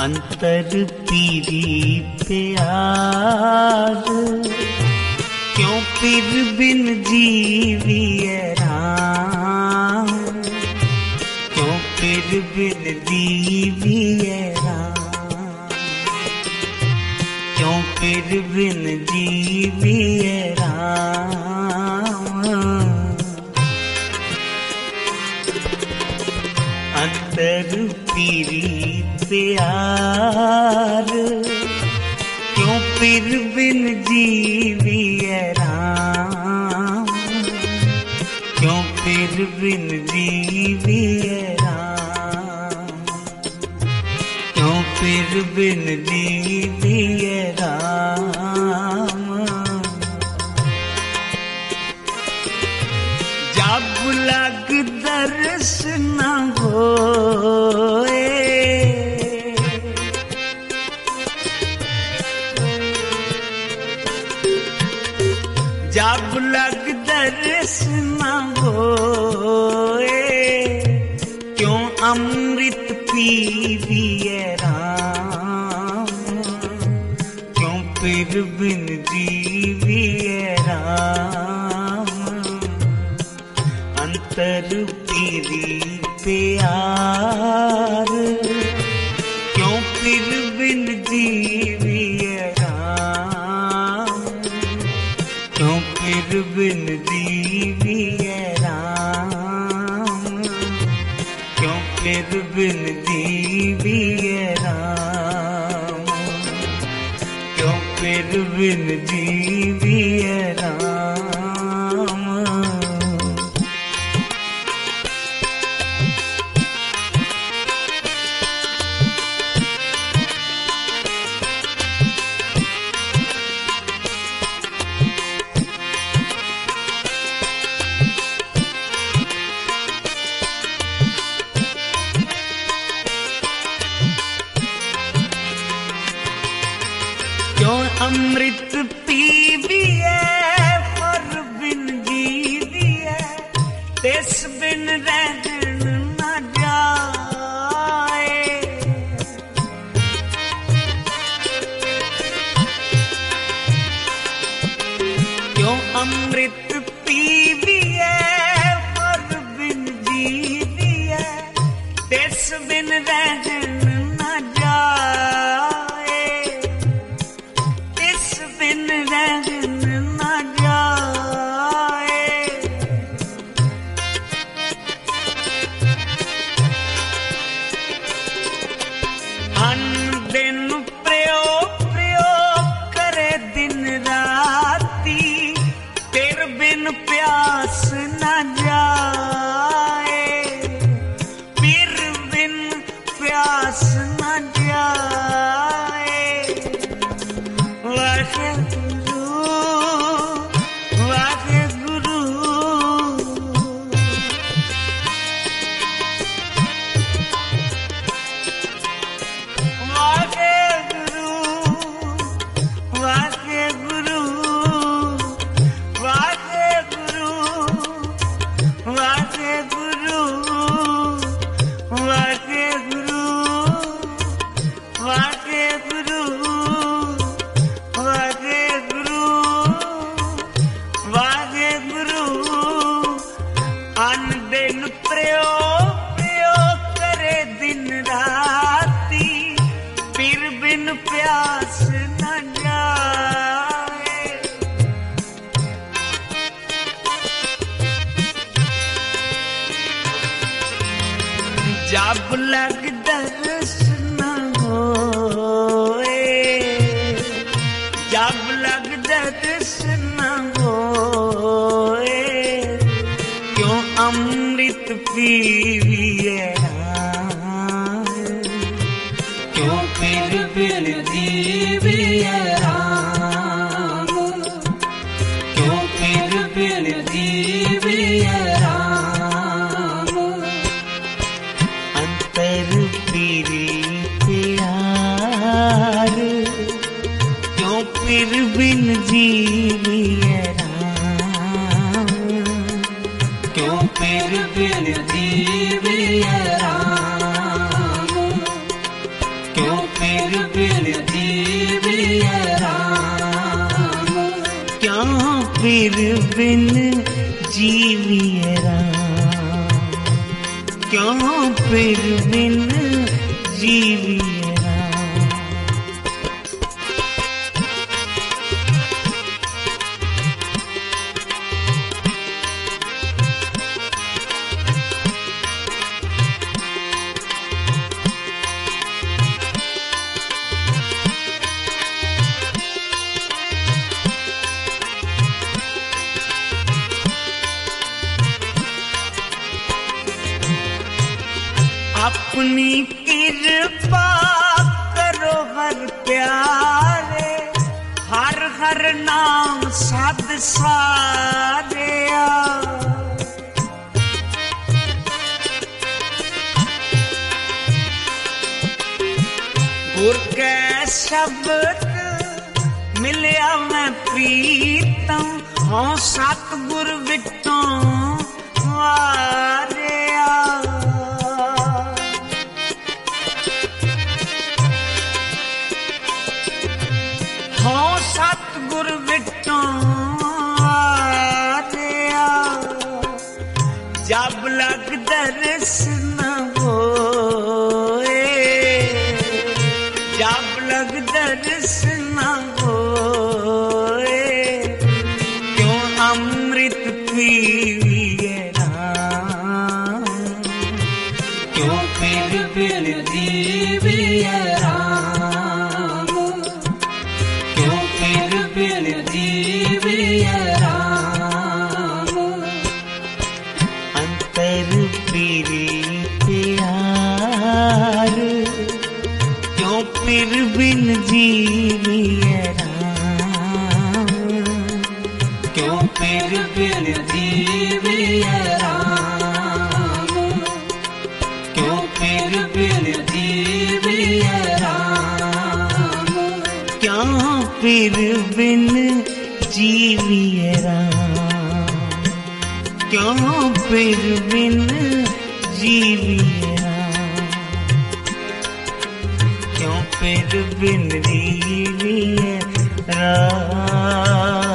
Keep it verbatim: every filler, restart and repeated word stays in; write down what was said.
अंतर पीरी प्यार, क्यों पीर बिन जीविए राम, क्यों पीर बिन जीविए राम, क्यों पीर बिन जीविए राम। अंतर पीरी प्यार, क्यों पीर बिन जीविए राम, क्यों पीर बिन जीविए राम, क्यों पीर बिन जीविए राम। जब लग दर्श न होए, जब लग दर्श न होए, क्यों अमृत पीविए राम, क्यों पीर बिन जीविए राम। अंतर पीरी प्यार, क्यों पीर बिन जीविए राम, क्यों पीर बिन जीविए राम, क्यों पीर बिन जीविए राम, क्यों पीर बिन जीविए राम। क्यों अमृत पीविए पर बिन जीविए, तिस बिन रहन न जाए। क्यों अमृत पीविए पर बिन जीविए, तिस बिन रहन न जाए, तिस बिन रहन न जाए। अन्न दिन प्रयोग प्रयोग करे दिन राती, तेरे बिन प्यास न जाए, पीर बिन प्यास न जाए। वाहेगुरु वाहेगुरु, वाहेगुरु वाहेगुरु, वाहेगुरु वाहेगुरु, वाहेगुरु वाहेगुरु, वाहेगुरु वाहेगुरु। अन्न दिन प्रयोग प्रयोग करे दिन राती, पीर बिन प्यास न जाए। जब लग दर्श न होए, जब लग दर्श न होए, क्यों अमृत पीविए राम, क्यों पीर बिन जीविए राम, क्यों पीर बिन जीविए राम। अंतर पीरी प्यार, क्यों पीर बिन जीविए राम, क्यों पीर बिन जीविए राम, क्यों क्यों फिर बिन जीविए राम, क्यों फिर बिन जीविए राम। अपनी कृपा करो हर प्यारे, हर हर नाम सद सारिया। गुर के शब्द मिलिया मैं प्रीतम, हाँ सतगुर विटों वारिया। हाँ सतगुर विटों वारिया, जब लग दर्श न होए, जब लग दर्श न होए, क्यों अमृत पीविए राम, क्यों फिर बिन जीविए राम, क्यों फिर बिन जीविए राम। अंतर पीरी प्यार, क्यों फिर बिन जीविए राम, क्यों फिर बिन जीविए राम, क्यों फिर बिन जीविए राम, क्यों फिर बिन जीविए राम, क्यों फिर बिन जीविए राम, क्यों फिर बिन जीविए राम।